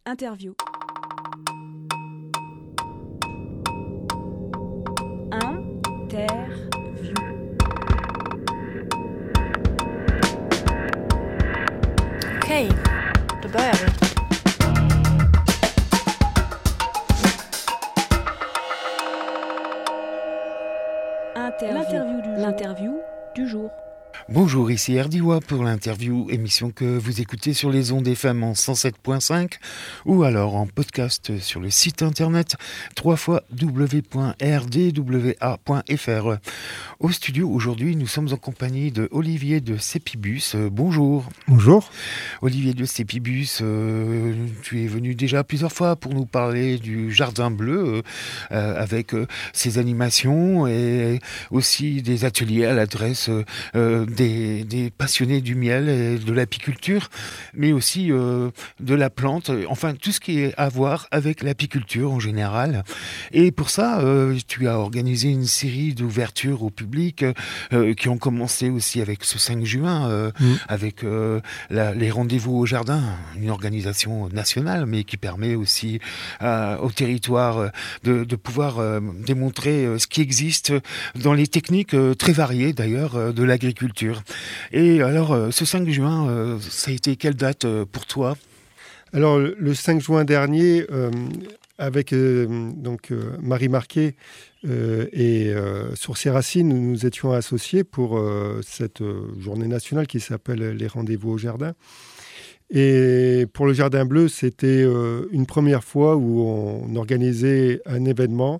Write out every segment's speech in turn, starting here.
Interview. Okej, då börjar vi. L'interview du jour. Bonjour, ici Erdiwa pour l'interview, émission que vous écoutez sur les ondes FM en 107.5 ou alors en podcast sur le site internet www.rdwa.fr. Au studio, aujourd'hui, nous sommes en compagnie de Olivier de Cepibus. Bonjour. Bonjour. Olivier de Cepibus, tu es venu déjà plusieurs fois pour nous parler du Jardin Bleu avec ses animations et aussi des ateliers à l'adresse des passionnés du miel et de l'apiculture, mais aussi de la plante, enfin tout ce qui est à voir avec l'apiculture en général. Et pour ça, tu as organisé une série d'ouvertures au public qui ont commencé aussi avec ce 5 juin, avec les rendez-vous au jardin, une organisation nationale, mais qui permet aussi au territoire de pouvoir démontrer ce qui existe dans les techniques très variées d'ailleurs de l'agriculture. Et alors, ce 5 juin, ça a été quelle date pour toi ? Alors, le 5 juin dernier, avec Marie Marquet et Sourcier Racine, nous nous étions associés pour cette journée nationale qui s'appelle les rendez-vous au jardin. Et pour le Jardin Bleu, c'était une première fois où on organisait un événement.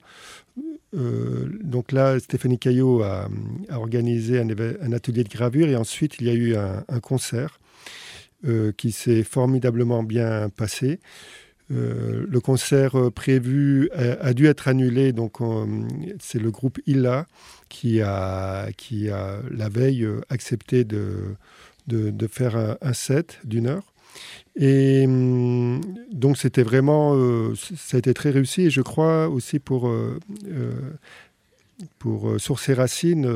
Donc là, Stéphanie Caillot a organisé un atelier de gravure et ensuite il y a eu un concert qui s'est formidablement bien passé. Le concert prévu a dû être annulé, donc c'est le groupe Illa qui a la veille accepté de faire un set d'1 heure. Et donc c'était vraiment, ça a été très réussi et je crois aussi pour Sources et Racines,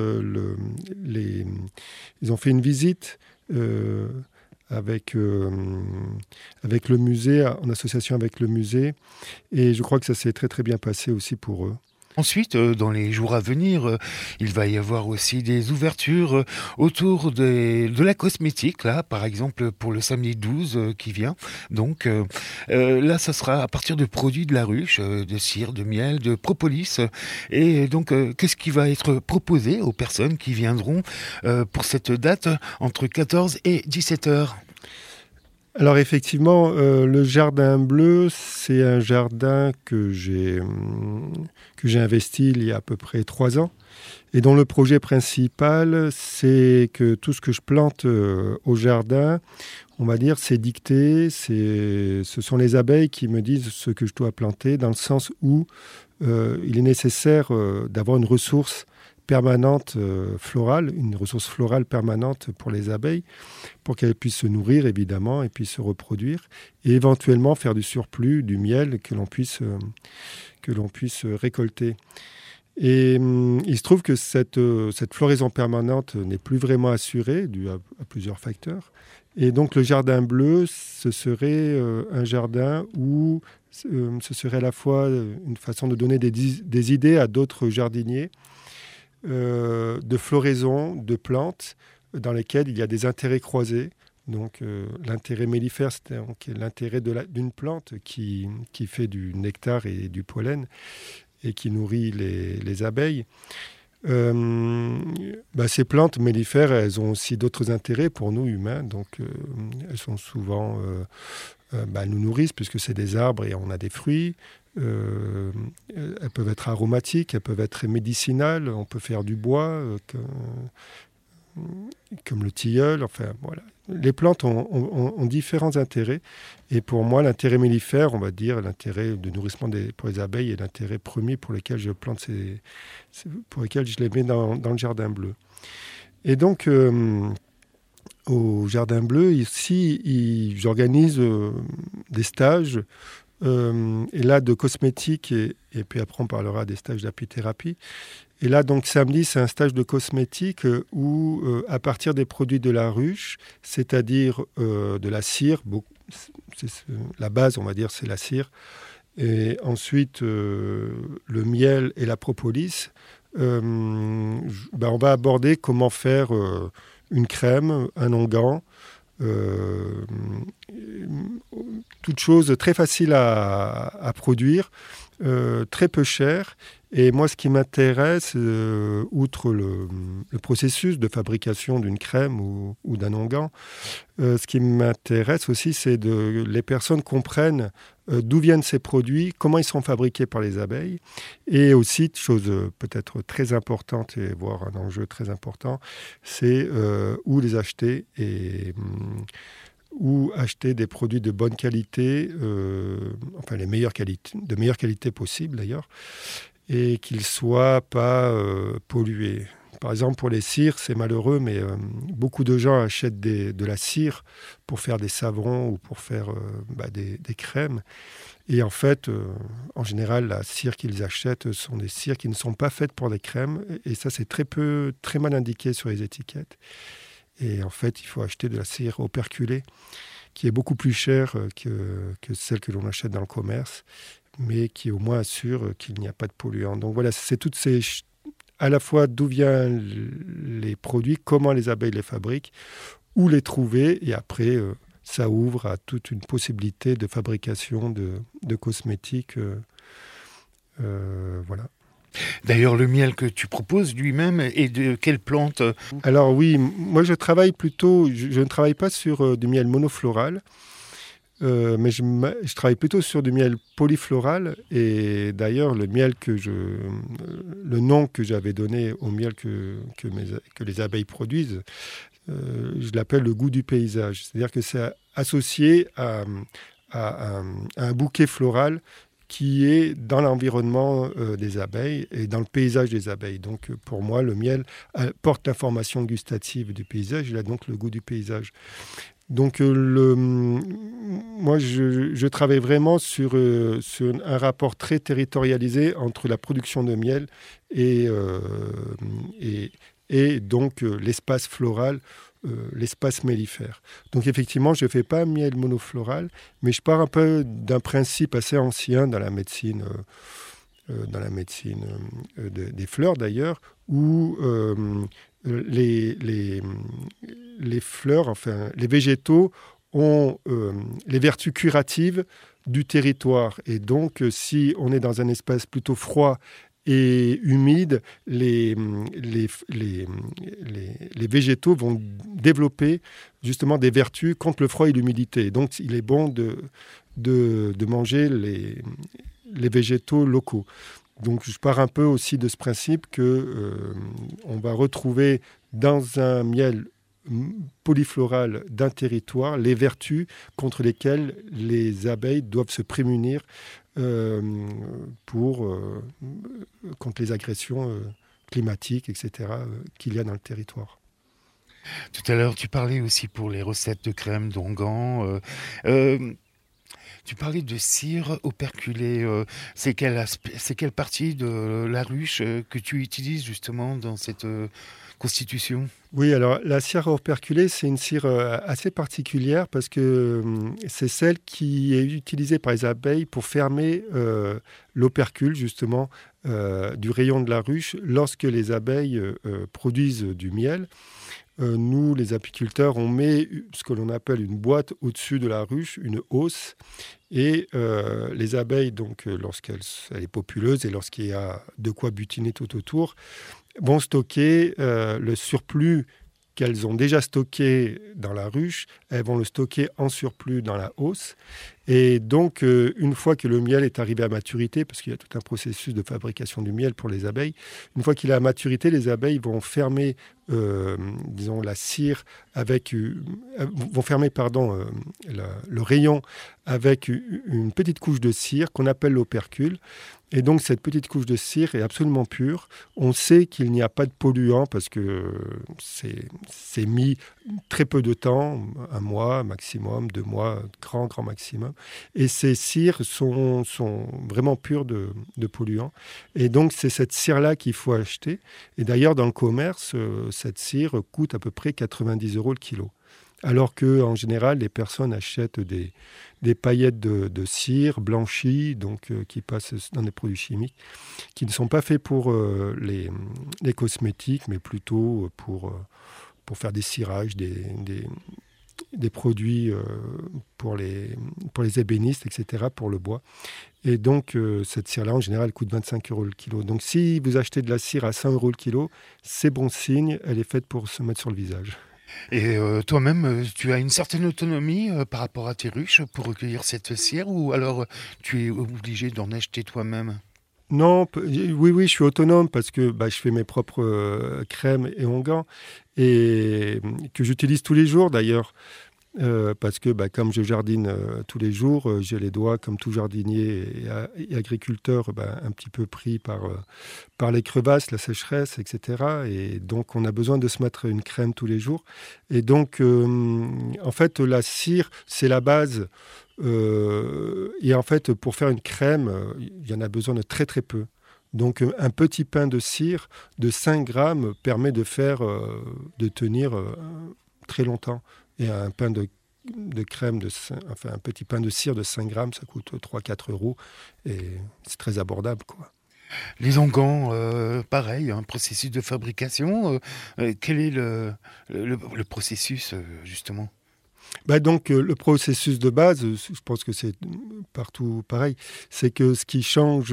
ils ont fait une visite avec le musée, en association avec le musée, et je crois que ça s'est très très bien passé aussi pour eux. Ensuite, dans les jours à venir, il va y avoir aussi des ouvertures autour de la cosmétique, là, par exemple pour le samedi 12 qui vient. Donc là, ça sera à partir de produits de la ruche, de cire, de miel, de propolis. Et donc, qu'est-ce qui va être proposé aux personnes qui viendront pour cette date entre 14 et 17 heures ? Alors effectivement, le Jardin Bleu, c'est un jardin que j'ai investi il y a à peu près 3 ans et dont le projet principal, c'est que tout ce que je plante au jardin, on va dire, c'est dicté, ce sont les abeilles qui me disent ce que je dois planter, dans le sens où il est nécessaire d'avoir une ressource permanente florale, une ressource florale permanente pour les abeilles, pour qu'elles puissent se nourrir évidemment et puis se reproduire, et éventuellement faire du surplus, du miel que l'on puisse récolter. Et il se trouve que cette floraison permanente n'est plus vraiment assurée, due à plusieurs facteurs. Et donc le Jardin Bleu, ce serait un jardin où ce serait à la fois une façon de donner des idées à d'autres jardiniers, de floraison, de plantes dans lesquelles il y a des intérêts croisés. Donc l'intérêt mellifère, c'est l'intérêt d'une plante qui fait du nectar et du pollen et qui nourrit les abeilles. Ces plantes mellifères, elles ont aussi d'autres intérêts pour nous humains. Donc elles sont souvent, elles nous nourrissent puisque c'est des arbres et on a des fruits. Elles peuvent être aromatiques, elles peuvent être médicinales, on peut faire du bois comme le tilleul, enfin voilà. Les plantes ont différents intérêts et pour moi l'intérêt mellifère, on va dire l'intérêt de nourrissement pour les abeilles est l'intérêt premier pour lequel je plante pour lequel je les mets dans le Jardin Bleu. Et donc au Jardin Bleu ici, j'organise des stages. Et là, de cosmétique, et puis après on parlera des stages d'apithérapie. Et là, donc samedi, c'est un stage de cosmétique où, à partir des produits de la ruche, c'est-à-dire de la cire, la base, on va dire, c'est la cire. Et ensuite, le miel et la propolis. On va aborder comment faire une crème, un onguent, toute chose très facile à produire, très peu cher. Et moi, ce qui m'intéresse, outre le processus de fabrication d'une crème ou d'un onguent, ce qui m'intéresse aussi, c'est que les personnes comprennent d'où viennent ces produits, comment ils sont fabriqués par les abeilles, et aussi, chose peut-être très importante, et voire un enjeu très important, c'est où les acheter et où acheter des produits de bonne qualité, de meilleure qualité possible d'ailleurs, et qu'ils ne soient pas pollués. Par exemple, pour les cires, c'est malheureux, mais beaucoup de gens achètent de la cire pour faire des savons ou pour faire des crèmes. Et en fait, en général, la cire qu'ils achètent sont des cires qui ne sont pas faites pour des crèmes. Et ça, c'est très mal indiqué sur les étiquettes. Et en fait, il faut acheter de la cire operculée, qui est beaucoup plus chère que celle que l'on achète dans le commerce, mais qui au moins assure qu'il n'y a pas de polluants. Donc voilà, c'est toutes ces... à la fois d'où viennent les produits, comment les abeilles les fabriquent, où les trouver, et après, ça ouvre à toute une possibilité de fabrication de cosmétiques. Voilà. D'ailleurs, le miel que tu proposes lui-même est de quelle plante ? Alors oui, moi je ne travaille pas sur du miel monofloral, mais je travaille plutôt sur du miel polyfloral. Et d'ailleurs, le nom que j'avais donné au miel que les abeilles produisent, je l'appelle le goût du paysage. C'est-à-dire que c'est associé à un bouquet floral qui est dans l'environnement des abeilles et dans le paysage des abeilles. Donc pour moi, le miel porte l'information gustative du paysage, il a donc le goût du paysage. Donc moi, je travaille vraiment sur un rapport très territorialisé entre la production de miel et donc l'espace floral, l'espace mellifère. Donc effectivement, je ne fais pas un miel monofloral, mais je pars un peu d'un principe assez ancien dans la médecine des fleurs d'ailleurs, où les fleurs, enfin les végétaux ont les vertus curatives du territoire. Et donc, si on est dans un espace plutôt froid et humide, les végétaux vont développer justement des vertus contre le froid et l'humidité. Donc, il est bon de manger les végétaux locaux. Donc, je pars un peu aussi de ce principe qu'on va retrouver dans un miel polyfloral d'un territoire les vertus contre lesquelles les abeilles doivent se prémunir contre les agressions climatiques, etc., qu'il y a dans le territoire. Tout à l'heure, tu parlais aussi pour les recettes de crème d'onguent. Tu parlais de cire operculée. C'est quelle partie de la ruche que tu utilises justement dans cette constitution ? Oui, alors la cire operculée, c'est une cire assez particulière parce que c'est celle qui est utilisée par les abeilles pour fermer l'opercule justement du rayon de la ruche lorsque les abeilles produisent du miel. Nous, les apiculteurs, on met ce que l'on appelle une boîte au-dessus de la ruche, une hausse, et les abeilles, donc, lorsqu'elle est populeuse et lorsqu'il y a de quoi butiner tout autour, vont stocker le surplus qu'elles ont déjà stocké dans la ruche, elles vont le stocker en surplus dans la hausse. Et donc, une fois que le miel est arrivé à maturité, parce qu'il y a tout un processus de fabrication du miel pour les abeilles, une fois qu'il est à maturité, les abeilles vont fermer, la cire vont fermer, le rayon avec une petite couche de cire qu'on appelle l'opercule. Et donc, cette petite couche de cire est absolument pure. On sait qu'il n'y a pas de polluants parce que c'est mis très peu de temps, 1 mois maximum, 2 mois, grand maximum. Et ces cires sont vraiment pures de polluants. Et donc, c'est cette cire-là qu'il faut acheter. Et d'ailleurs, dans le commerce, cette cire coûte à peu près 90 € le kilo. Alors qu'en général, les personnes achètent des paillettes de cire blanchies, donc qui passent dans des produits chimiques, qui ne sont pas faits pour les cosmétiques, mais plutôt pour faire des cirages, des produits pour les ébénistes, etc., pour le bois. Et donc, cette cire-là, en général, coûte 25 € le kilo. Donc, si vous achetez de la cire à 100 € le kilo, c'est bon signe, elle est faite pour se mettre sur le visage. Et toi-même, tu as une certaine autonomie par rapport à tes ruches pour recueillir cette cire, ou alors tu es obligé d'en acheter toi-même? Non, oui, je suis autonome parce que je fais mes propres crèmes et onguents et que j'utilise tous les jours d'ailleurs. Parce que comme je jardine tous les jours, j'ai les doigts, comme tout jardinier et agriculteur, un petit peu pris par les crevasses, la sécheresse, etc. Et donc, on a besoin de se mettre une crème tous les jours. Et donc, en fait, la cire, c'est la base. Et en fait, pour faire une crème, il y en a besoin de très, très peu. Donc, un petit pain de cire de 5 grammes permet de tenir très longtemps. Et un pain de crème, un petit pain de cire de 5 grammes, ça coûte 3-4 € et c'est très abordable, quoi. Les onguents, pareil, un processus de fabrication. Quel est le processus, justement? Donc, le processus de base, je pense que c'est partout pareil, c'est que ce qui change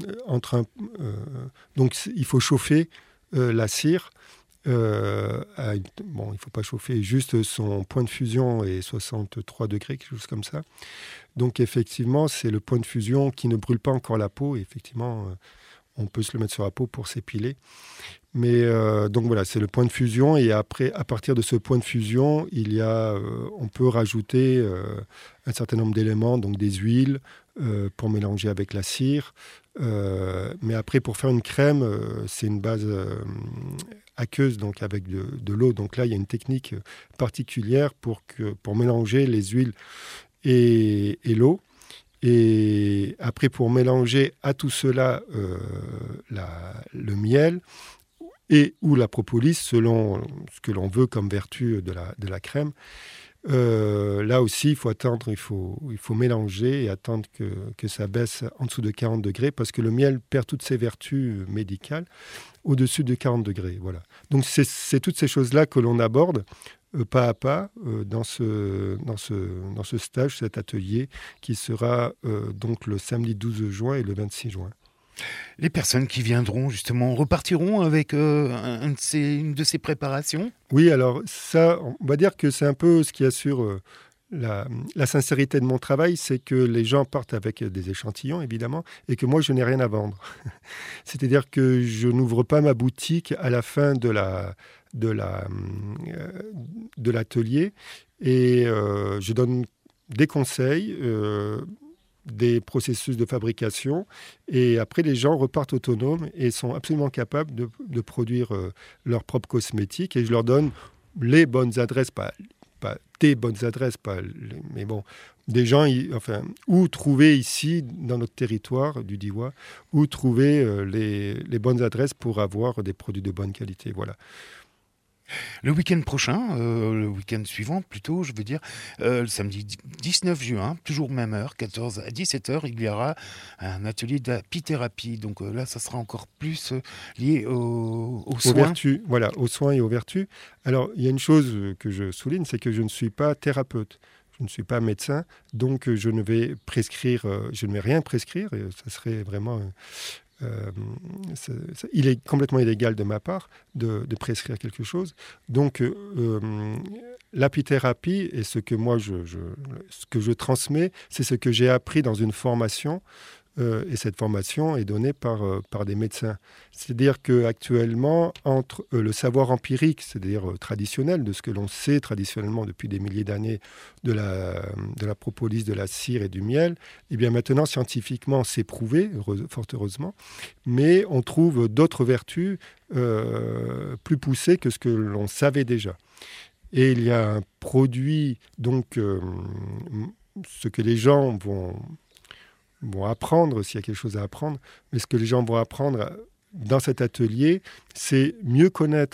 donc, il faut chauffer la cire. Il ne faut pas chauffer, juste son point de fusion est 63 degrés, quelque chose comme ça. Donc effectivement, c'est le point de fusion qui ne brûle pas encore la peau. Et effectivement, on peut se le mettre sur la peau pour s'épiler. Mais donc voilà, c'est le point de fusion. Et après, à partir de ce point de fusion, on peut rajouter un certain nombre d'éléments, donc des huiles pour mélanger avec la cire. Mais après, pour faire une crème, c'est une base aqueuse, donc avec de l'eau. Donc là, il y a une technique particulière pour mélanger les huiles et l'eau. Et après, pour mélanger à tout cela le miel ou la propolis, selon ce que l'on veut comme vertu de la crème. Là aussi, il faut attendre, il faut mélanger et attendre que ça baisse en dessous de 40 degrés parce que le miel perd toutes ses vertus médicales au-dessus de 40 degrés. Voilà. Donc, c'est toutes ces choses-là que l'on aborde pas à pas dans ce stage, cet atelier qui sera donc le samedi 12 juin et le 26 juin. Les personnes qui viendront justement repartiront avec une de ces préparations? Oui, alors ça, on va dire que c'est un peu ce qui assure la sincérité de mon travail, c'est que les gens partent avec des échantillons, évidemment, et que moi, je n'ai rien à vendre. C'est-à-dire que je n'ouvre pas ma boutique à la fin de l'atelier et je donne des conseils, des processus de fabrication et après les gens repartent autonomes et sont absolument capables de produire leurs propres cosmétiques et je leur donne les bonnes adresses, pas des bonnes adresses, mais bon, des gens, où trouver ici, dans notre territoire du Diois, où trouver les bonnes adresses pour avoir des produits de bonne qualité, voilà. Le week-end prochain, le week-end suivant plutôt, je veux dire, le samedi 19 juin, toujours même heure, 14 à 17h, il y aura un atelier d'apithérapie. Donc là, ça sera encore plus lié aux soins. Aux vertus, voilà, aux soins et aux vertus. Alors, il y a une chose que je souligne, c'est que je ne suis pas thérapeute. Je ne suis pas médecin, donc je ne vais rien prescrire, et ça serait vraiment... il est complètement illégal de ma part de prescrire quelque chose. Donc, l'apithérapie et ce que moi ce que je transmets, c'est ce que j'ai appris dans une formation. Et cette formation est donnée par des médecins. C'est-à-dire qu'actuellement, entre le savoir empirique, c'est-à-dire traditionnel, de ce que l'on sait traditionnellement depuis des milliers d'années de la propolis, de la cire et du miel, et bien maintenant, scientifiquement, c'est prouvé, fort heureusement, mais on trouve d'autres vertus plus poussées que ce que l'on savait déjà. Et il y a un produit, donc, ce que les gens vont apprendre, s'il y a quelque chose à apprendre, mais ce que les gens vont apprendre dans cet atelier, c'est mieux connaître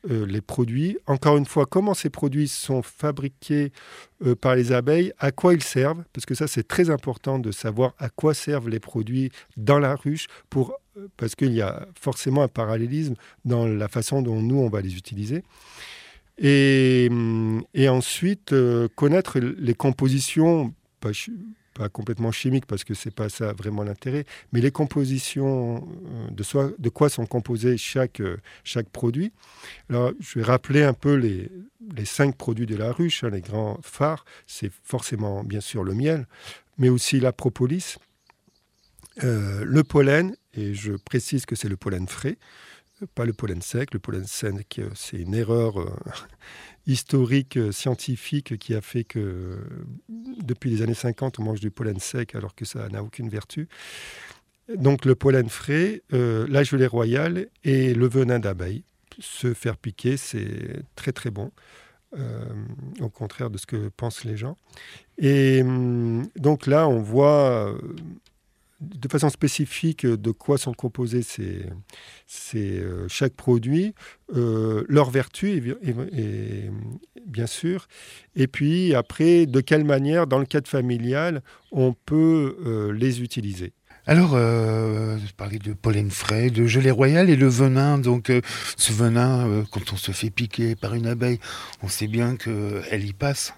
les produits. Encore une fois, comment ces produits sont fabriqués par les abeilles, à quoi ils servent, parce que ça c'est très important de savoir à quoi servent les produits dans la ruche, parce qu'il y a forcément un parallélisme dans la façon dont nous on va les utiliser. Et ensuite, connaître les compositions, pas complètement chimiques parce que ce n'est pas ça vraiment l'intérêt, mais les compositions de quoi sont composés chaque produit. Alors, je vais rappeler un peu les 5 produits de la ruche, les grands phares. C'est forcément, bien sûr, le miel, mais aussi la propolis, le pollen, et je précise que c'est le pollen frais, pas le pollen sec. Le pollen sec, c'est une erreur historique, scientifique, qui a fait que depuis les années 50, on mange du pollen sec alors que ça n'a aucune vertu. Donc le pollen frais, la gelée royale et le venin d'abeille. Se faire piquer, c'est très très bon, au contraire de ce que pensent les gens. Et donc là, on voit de façon spécifique de quoi sont composés chaque produit, leurs vertus, et bien sûr, et puis après, de quelle manière, dans le cadre familial, on peut les utiliser. Alors, je parlais de pollen frais, de gelée royale et le venin. Donc, ce venin, quand on se fait piquer par une abeille, on sait bien qu'elle y passe.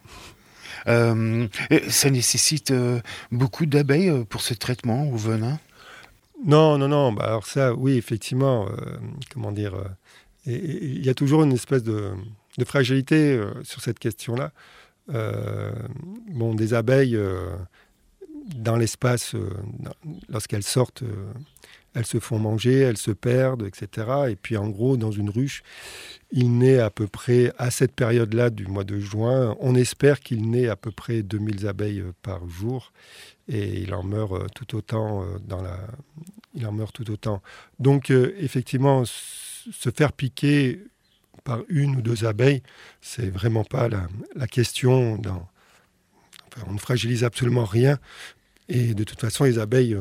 Ça nécessite beaucoup d'abeilles pour ce traitement au venin? Non. Alors ça, oui, effectivement, comment dire, il y a toujours une espèce de fragilité sur cette question-là. Des abeilles, dans l'espace, lorsqu'elles sortent, elles se font manger, elles se perdent, etc. Et puis en gros, dans une ruche, il naît à peu près, à cette période-là du mois de juin, on espère qu'il naît à peu près 2000 abeilles par jour. Et il en meurt tout autant Donc effectivement, se faire piquer par 1 ou 2 abeilles, c'est vraiment pas la question. On ne fragilise absolument rien. Et de toute façon, les abeilles,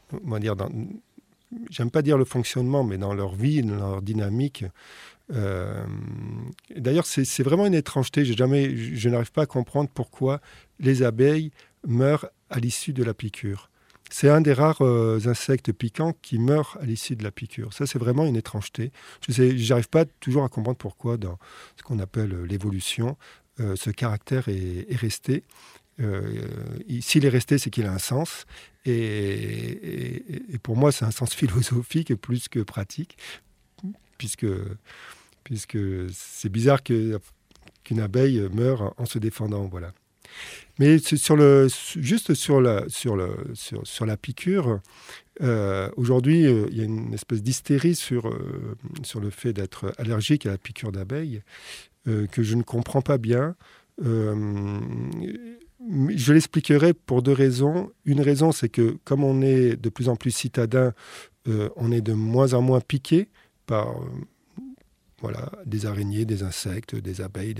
j'aime pas dire le fonctionnement, mais dans leur vie, dans leur dynamique. D'ailleurs, c'est vraiment une étrangeté. Je n'arrive pas à comprendre pourquoi les abeilles meurent à l'issue de la piqûre. C'est un des rares insectes piquants qui meurt à l'issue de la piqûre. Ça, c'est vraiment une étrangeté. Je n'arrive pas toujours à comprendre pourquoi, dans ce qu'on appelle l'évolution, ce caractère est resté. S'il est resté, c'est qu'il a un sens. Et pour moi, c'est un sens philosophique plus que pratique, puisque c'est bizarre qu'une abeille meure en se défendant. Voilà. Mais juste sur la piqûre, aujourd'hui, il y a une espèce d'hystérie sur le fait d'être allergique à la piqûre d'abeille, que je ne comprends pas bien. Je l'expliquerai pour 2 raisons. Une raison, c'est que comme on est de plus en plus citadin, on est de moins en moins piqué par des araignées, des insectes, des abeilles,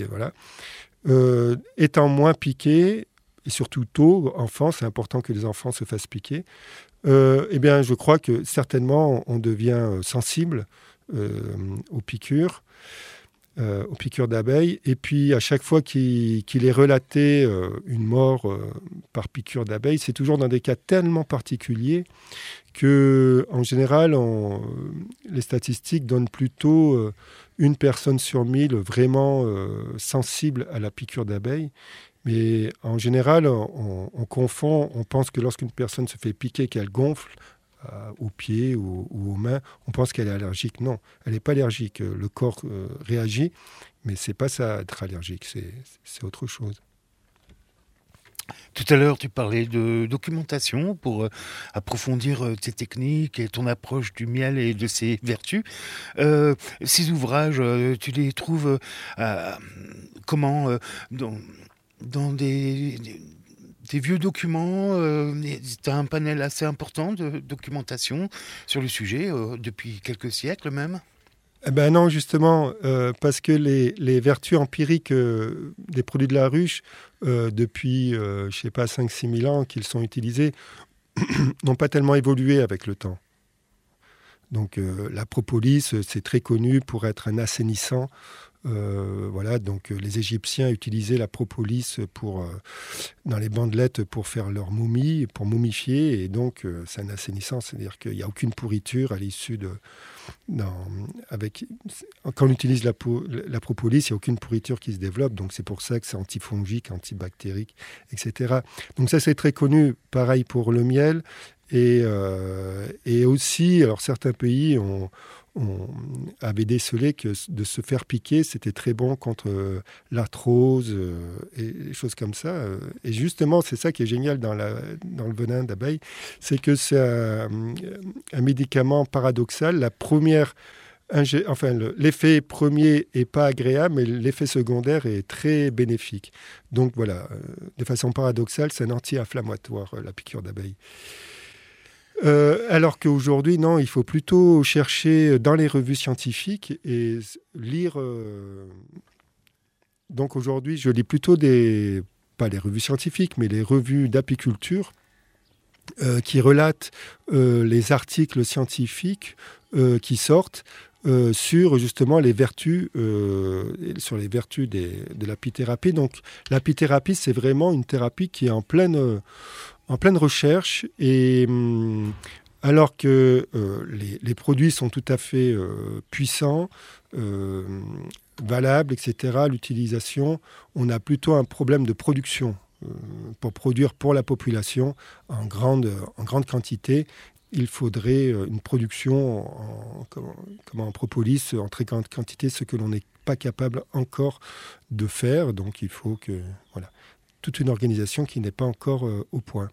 étant moins piqué, et surtout tôt, enfants, c'est important que les enfants se fassent piquer, je crois que certainement on devient sensible aux piqûres d'abeilles. Et puis, à chaque fois qu'il est relaté une mort par piqûre d'abeille, c'est toujours dans des cas tellement particuliers que, en général, les statistiques donnent plutôt 1 personne sur 1000 vraiment sensible à la piqûre d'abeille. Mais en général, on confond, on pense que lorsqu'une personne se fait piquer, qu'elle gonfle aux pieds ou aux mains, on pense qu'elle est allergique. Non, elle n'est pas allergique. Le corps réagit, mais ce n'est pas ça, être allergique, c'est autre chose. Tout à l'heure, tu parlais de documentation pour approfondir tes techniques et ton approche du miel et de ses vertus. Ces ouvrages, tu les trouves comment dans des vieux documents, tu as un panel assez important de documentation sur le sujet, depuis quelques siècles même? Non, justement, parce que les vertus empiriques des produits de la ruche, depuis, 5-6 000 ans qu'ils sont utilisés, n'ont pas tellement évolué avec le temps. Donc la propolis, c'est très connu pour être un assainissant. Voilà, donc les Égyptiens utilisaient la propolis dans les bandelettes pour faire leur momie, pour momifier, et donc c'est un assainissant, c'est-à-dire qu'il n'y a aucune pourriture à l'issue quand on utilise la propolis, il n'y a aucune pourriture qui se développe, donc c'est pour ça que c'est antifongique, antibactérique, etc. Donc ça, c'est très connu, pareil pour le miel, et aussi, alors certains pays on avait décelé que de se faire piquer, c'était très bon contre l'arthrose et des choses comme ça. Et justement, c'est ça qui est génial dans le venin d'abeille, c'est que c'est un médicament paradoxal. L'effet premier n'est pas agréable, mais l'effet secondaire est très bénéfique. Donc voilà, de façon paradoxale, c'est un anti-inflammatoire, la piqûre d'abeille. Alors qu'aujourd'hui, non, il faut plutôt chercher dans les revues scientifiques et lire. Donc aujourd'hui, je lis plutôt pas les revues scientifiques, mais les revues d'apiculture qui relatent les articles scientifiques qui sortent sur justement les vertus, sur les vertus de l'apithérapie. Donc l'apithérapie, c'est vraiment une thérapie qui est en pleine recherche, et alors que les produits sont tout à fait puissants, valables, etc., l'utilisation, on a plutôt un problème de production. Pour produire pour la population en grande quantité, il faudrait une production en propolis en très grande quantité, ce que l'on n'est pas capable encore de faire. Donc il faut que... Voilà. Toute une organisation qui n'est pas encore au point.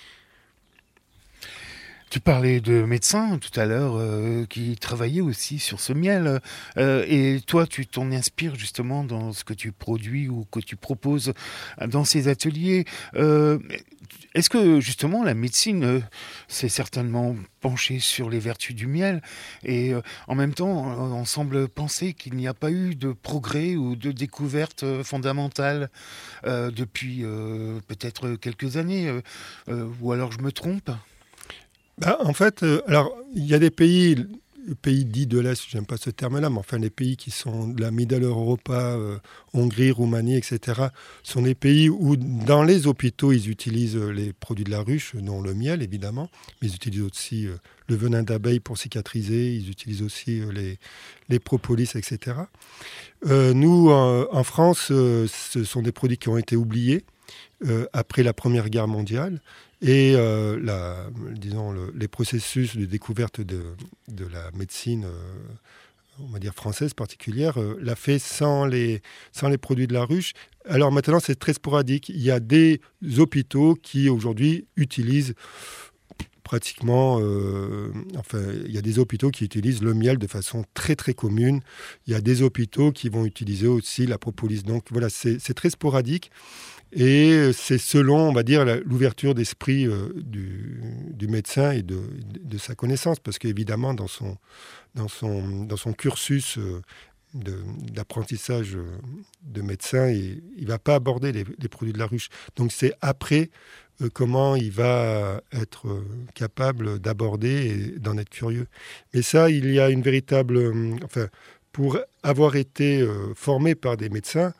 Tu parlais de médecins tout à l'heure qui travaillaient aussi sur ce miel. Et toi, tu t'en inspires justement dans ce que tu produis ou que tu proposes dans ces ateliers. Est-ce que justement la médecine s'est certainement penchée sur les vertus du miel, et en même temps on semble penser qu'il n'y a pas eu de progrès ou de découverte fondamentale depuis peut-être quelques années, ou alors je me trompe? En fait, alors il y a des pays dits de l'Est, j'aime pas ce terme-là, mais enfin les pays qui sont de la Middle Europa, Hongrie, Roumanie, etc., sont des pays où dans les hôpitaux ils utilisent les produits de la ruche, dont le miel évidemment, mais ils utilisent aussi le venin d'abeille pour cicatriser, ils utilisent aussi les propolis, etc. Nous, en France, ce sont des produits qui ont été oubliés après la Première Guerre mondiale. Et les processus de découverte de la médecine, on va dire française particulière, l'a fait sans les produits de la ruche. Alors maintenant, c'est très sporadique. Il y a des hôpitaux qui aujourd'hui utilisent pratiquement... il y a des hôpitaux qui utilisent le miel de façon très très commune. Il y a des hôpitaux qui vont utiliser aussi la propolis. Donc voilà, c'est très sporadique. Et c'est selon, on va dire, l'ouverture d'esprit du médecin et de sa connaissance, parce qu'évidemment, dans son cursus d'apprentissage de médecin, il ne va pas aborder les produits de la ruche. Donc c'est après comment il va être capable d'aborder et d'en être curieux. Mais ça, il y a une véritable... pour avoir été formé par des médecins,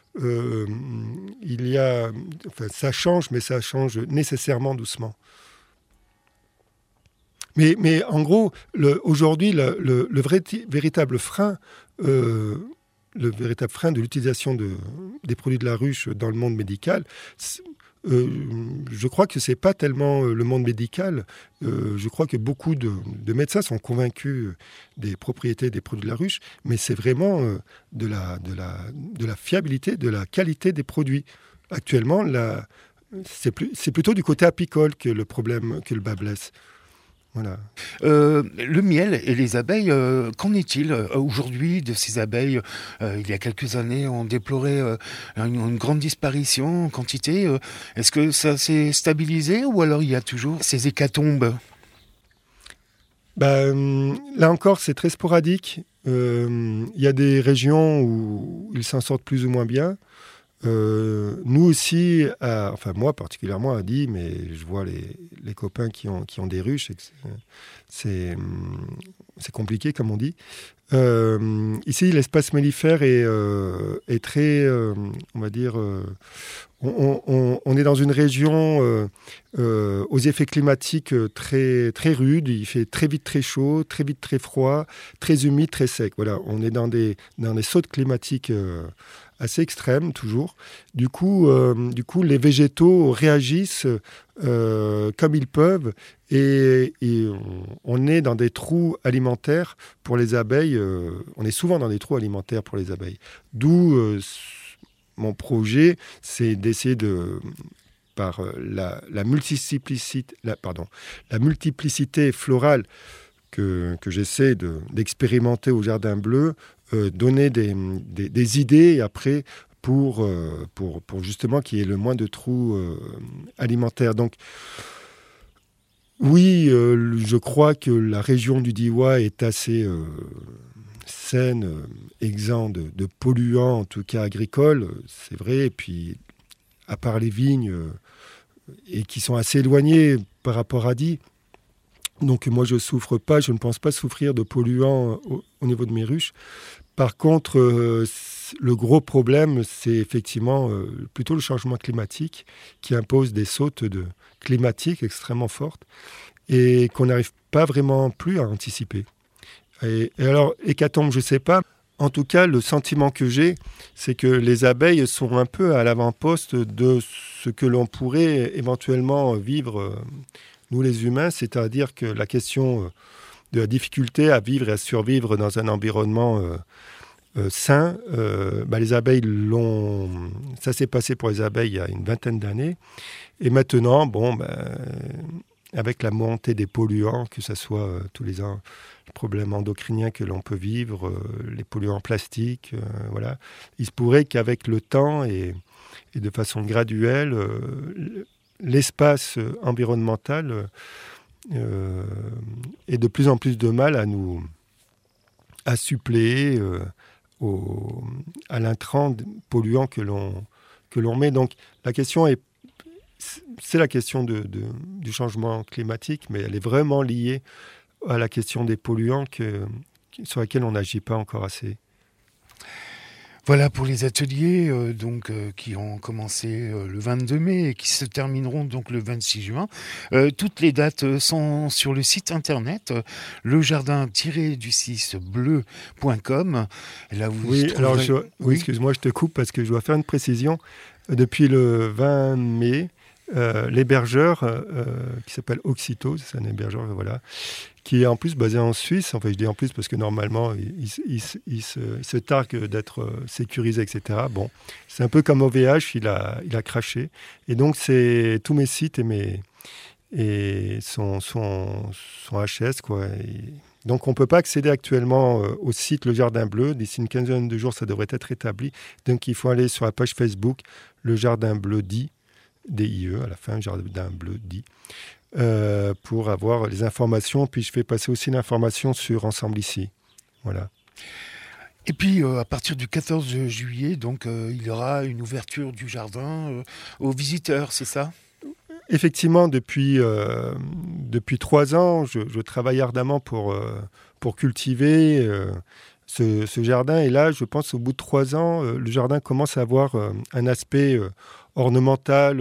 ça change, mais ça change nécessairement doucement. Mais en gros, aujourd'hui, le véritable frein, de l'utilisation des produits de la ruche dans le monde médical, je crois que c'est pas tellement le monde médical. Je crois que beaucoup de médecins sont convaincus des propriétés des produits de la ruche, mais c'est vraiment de la fiabilité, de la qualité des produits. Actuellement, c'est plutôt du côté apicole que le problème, que le bât blesse. Voilà. Le miel et les abeilles, qu'en est-il aujourd'hui de ces abeilles? Il y a quelques années, on déplorait une grande disparition en quantité. Est-ce que ça s'est stabilisé, ou alors il y a toujours ces hécatombes? Là encore, c'est très sporadique. Il y a des régions où ils s'en sortent plus ou moins bien. Nous aussi, enfin moi particulièrement à Die, mais je vois les copains qui ont des ruches, et que c'est compliqué comme on dit. Ici, l'espace mellifère est très, on va dire, on est dans une région aux effets climatiques très, très rudes. Il fait très vite très chaud, très vite très froid, très humide, très sec. Voilà, on est dans des sautes climatiques assez extrêmes toujours. Du coup, les végétaux réagissent comme ils peuvent et on est dans des trous alimentaires pour les abeilles. On est souvent dans des trous alimentaires pour les abeilles. D'où mon projet, c'est d'essayer par la multiplicité florale que j'essaie d'expérimenter au Jardin Bleu, donner des idées après pour justement qu'il y ait le moins de trous alimentaires. Donc, oui, je crois que la région du Diois est assez saine, exempt de polluants, en tout cas agricoles, c'est vrai. Et puis, à part les vignes, et qui sont assez éloignées par rapport à Die. Donc moi, je ne pense pas souffrir de polluants au niveau de mes ruches. Par contre, le gros problème, c'est effectivement plutôt le changement climatique qui impose des sautes climatiques extrêmement fortes et qu'on n'arrive pas vraiment plus à anticiper. Et alors, hécatombe, je ne sais pas. En tout cas, le sentiment que j'ai, c'est que les abeilles sont un peu à l'avant-poste de ce que l'on pourrait éventuellement vivre, nous les humains, c'est-à-dire que la question de la difficulté à vivre et à survivre dans un environnement sain, les abeilles ça s'est passé pour les abeilles il y a une vingtaine d'années. Et maintenant, avec la montée des polluants, que ce soit tous les problèmes endocriniens que l'on peut vivre, les polluants plastiques, voilà, il se pourrait qu'avec le temps et de façon graduelle, l'espace environnemental ait de plus en plus de mal à suppléer à l'intrant polluant que l'on met. Donc la question c'est la question du changement climatique, mais elle est vraiment liée à la question des polluants sur laquelle on n'agit pas encore assez. Voilà pour les ateliers qui ont commencé le 22 mai et qui se termineront donc le 26 juin. Toutes les dates sont sur le site internet lejardin-du6bleu.com. Là, excuse-moi, je te coupe parce que je dois faire une précision. Depuis le 20 mai, l'hébergeur qui s'appelle Oxyto, c'est un hébergeur, voilà, qui est en plus basé en Suisse. Enfin, je dis en plus parce que normalement, il se targue d'être sécurisé, etc. Bon, c'est un peu comme OVH, il a craché. Et donc, c'est tous mes sites et son HS, quoi. Donc, on ne peut pas accéder actuellement au site Le Jardin Bleu. D'ici une quinzaine de jours, ça devrait être établi. Donc, il faut aller sur la page Facebook Le Jardin Bleu Die, DIE à la fin, Jardin Bleu Die, pour avoir les informations. Puis je fais passer aussi l'information sur Ensemble Ici. Voilà. Et puis à partir du 14 juillet, donc il y aura une ouverture du jardin aux visiteurs, c'est ça ? Effectivement, depuis 3 ans, je travaille ardemment pour cultiver ce jardin. Et là, je pense au bout de 3 ans, le jardin commence à avoir un aspect ornemental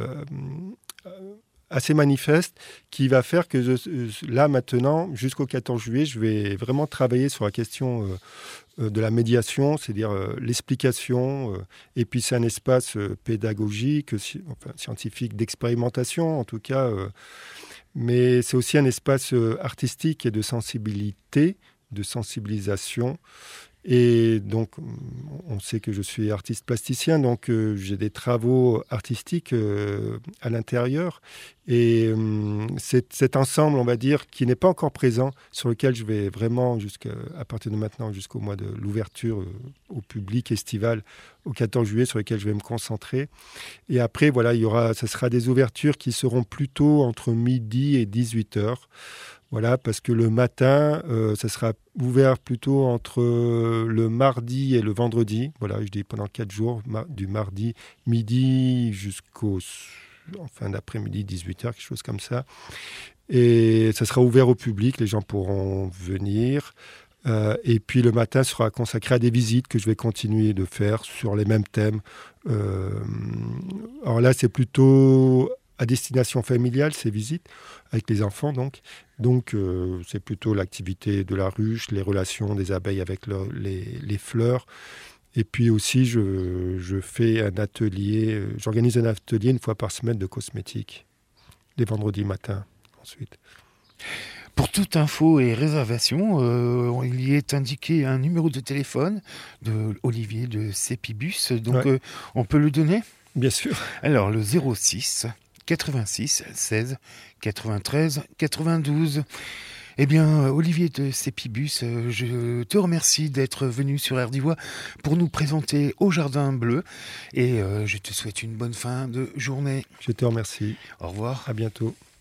assez manifeste qui va faire que là, maintenant, jusqu'au 14 juillet, je vais vraiment travailler sur la question de la médiation, c'est-à-dire l'explication. Et puis, c'est un espace pédagogique, scientifique, d'expérimentation, en tout cas. Mais c'est aussi un espace artistique et de sensibilité, de sensibilisation. Et donc, on sait que je suis artiste plasticien, donc j'ai des travaux artistiques à l'intérieur. Et c'est cet ensemble, on va dire, qui n'est pas encore présent, sur lequel je vais vraiment, à partir de maintenant, jusqu'au mois de l'ouverture au public estival, au 14 juillet, sur lequel je vais me concentrer. Et après, voilà, ça sera des ouvertures qui seront plutôt entre midi et 18h. Voilà, parce que le matin, ça sera ouvert plutôt entre le mardi et le vendredi. Voilà, je dis pendant 4 jours, du mardi midi jusqu'au en fin d'après-midi, 18h, quelque chose comme ça. Et ça sera ouvert au public, les gens pourront venir. Et puis le matin sera consacré à des visites que je vais continuer de faire sur les mêmes thèmes. Alors là, c'est plutôt à destination familiale, ces visites, avec les enfants donc. Donc c'est plutôt l'activité de la ruche, les relations des abeilles avec les fleurs. Et puis aussi, je fais un atelier, j'organise un atelier une fois par semaine de cosmétiques, les vendredis matins ensuite. Pour toute info et réservation, il y est indiqué un numéro de téléphone de Olivier de Cepibus, donc Ouais. On peut le donner ? Bien sûr. Alors le 06 86 16 93 92. Eh bien, Olivier de Cepibus, je te remercie d'être venu sur Air d'Ivoire pour nous présenter Au Jardin Bleu et je te souhaite une bonne fin de journée. Je te remercie. Au revoir. À bientôt.